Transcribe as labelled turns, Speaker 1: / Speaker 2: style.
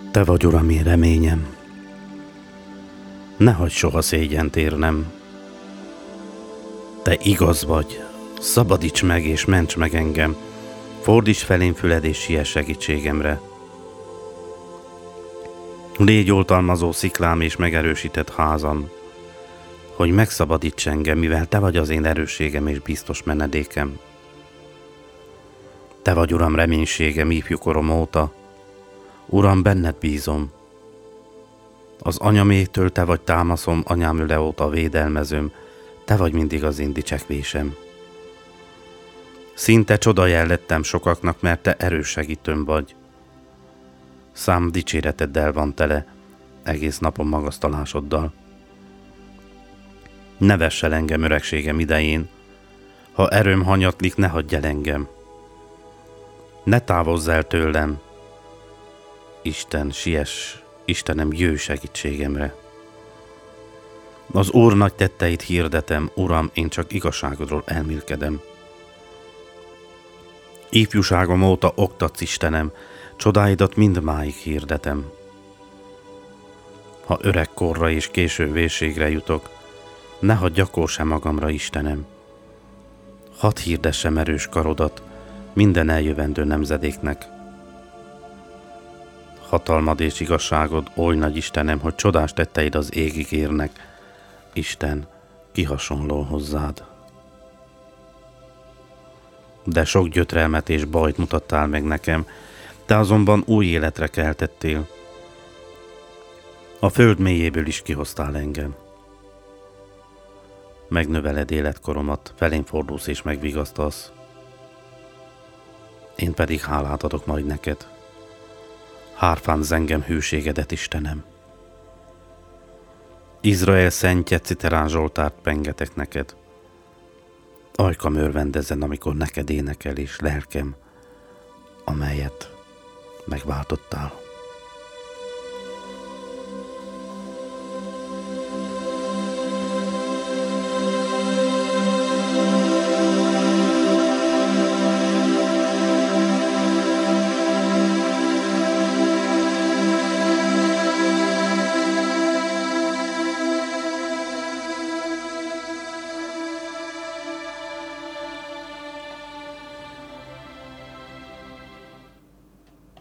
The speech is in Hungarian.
Speaker 1: Te vagy, Uram, én reményem, ne hagyj soha szégyent érnem. Te igaz vagy, szabadíts meg és ments meg engem, fordíts felém füled és siess segítségemre. Légy oltalmazó sziklám és megerősített házam, hogy megszabadíts engem, mivel Te vagy az én erősségem és biztos menedékem. Te vagy, Uram, reménységem ifjúkorom óta, Uram, benned bízom. Az anyaméktől Te vagy támaszom, anyám öle óta védelmezőm, Te vagy mindig az én dicsekvésem. Szinte csodajel lettem sokaknak, mert Te erős segítőm vagy. Szám dicséreteddel van tele, egész napon magasztalásoddal. Ne vess el engem öregségem idején, ha erőm hanyatlik, ne hagyj el engem. Ne távozz el tőlem, Isten, siess, Istenem, jöjj segítségemre. Az Úr nagy tetteit hirdetem, Uram, én csak igazságodról elmélkedem. Ifjúságom óta oktatsz, Istenem, csodáidat mindmáig hirdetem. Ha öreg korra és késő véhségre jutok, ne hadd gyakorlssam magamra, Istenem. Hadd hirdessem erős karodat minden eljövendő nemzedéknek. Hatalmad és igazságod oly nagy, Istenem, hogy csodás tetteid az égig érnek. Isten, ki hasonló hozzád? De sok gyötrelmet és bajt mutattál meg nekem, Te azonban új életre keltettél. A föld mélyéből is kihoztál engem. Megnöveled életkoromat, felém fordulsz és megvigasztalsz. Én pedig hálát adok majd neked. Hárfán zengem hűségedet, Istenem. Izrael szentje, citerán zsoltárt pengetek neked. Ajkam örvendezzen, amikor neked énekel és lelkem, amelyet megváltottál.